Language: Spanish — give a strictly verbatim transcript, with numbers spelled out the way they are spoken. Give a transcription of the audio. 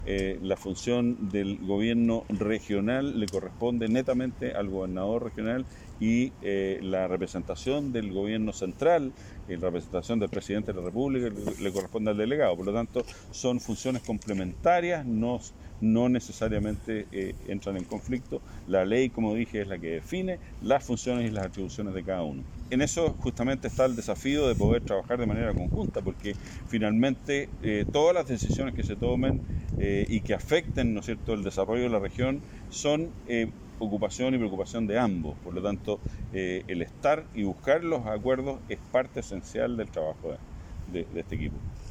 Eh, la función del gobierno regional le corresponde netamente al gobernador regional y eh, la representación del gobierno central y la representación del presidente de la República le, le corresponde al delegado. Por lo tanto, son funciones complementarias, no, no necesariamente eh, entran en conflicto. La ley, como dije, es la que define las funciones y las atribuciones de cada uno. En eso justamente está el desafío de poder trabajar de manera conjunta, porque finalmente eh, todas las decisiones que se tomen eh, y que afecten, ¿no es cierto?, el desarrollo de la región son eh, ocupación y preocupación de ambos. Por lo tanto, eh, el estar y buscar los acuerdos es parte esencial del trabajo de, de, de este equipo.